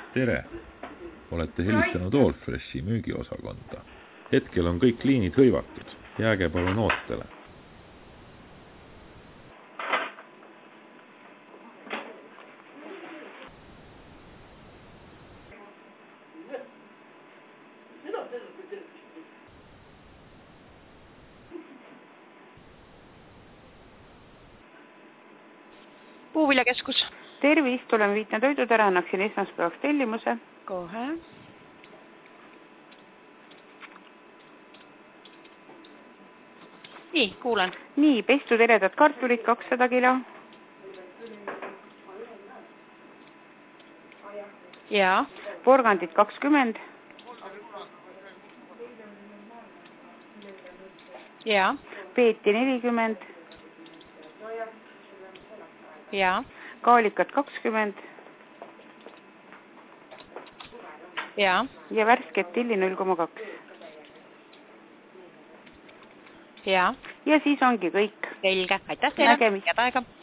Tere! Olete helistanud Allfreshi müügiosakonda. Hetkel on kõik liinid hõivatud. Jääge palun ootele. Puuviljakeskus. Tervist, olen Viitna toidud ära, annaksin esmaspäevaks tellimuse. Kohe. Nii, kuulen. Nii, pestud eredad kartulid 200 kilo. Ja. Porgandid 20. Ja. Peeti 40. Ja. Kaalikat 20. Ja. Ja värsket tilli 0,2. Ja. Ja siis ongi kõik. Selge. Aitäh teile. Nägemist. Head aega.